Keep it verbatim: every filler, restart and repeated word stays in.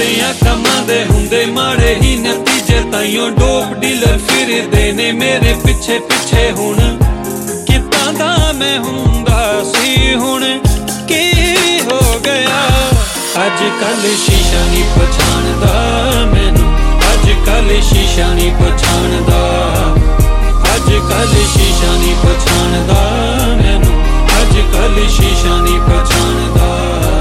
ਸਾਰਿਆਂ ਕੰਮਾਂ ਦੇ ਹੁੰਦੇ ਮਾੜੇ ਹੀ ਨਤੀਜੇ, ਤਾਈਓ ਡੋਪ ਡੀਲਰ ਫਿਰਦੇ ਨੇ ਮੇਰੇ ਪਿੱਛੇ ਪਿੱਛੇ। ਹੁਣ ਕਿੱਦਾਂ ਦਾ ਮੈਂ ਹੁੰਦਾ ਸੀ, ਹੁਣ ਕੀ ਹੋ ਗਿਆ। ਅੱਜ ਕੱਲ ਸ਼ੀਸ਼ਾ ਨਹੀਂ ਪਛਾਣਦਾ ਮੈਨੂੰ, ਅੱਜ ਕੱਲ ਸ਼ੀਸ਼ਾ ਨਹੀਂ ਪਛਾਣਦਾ।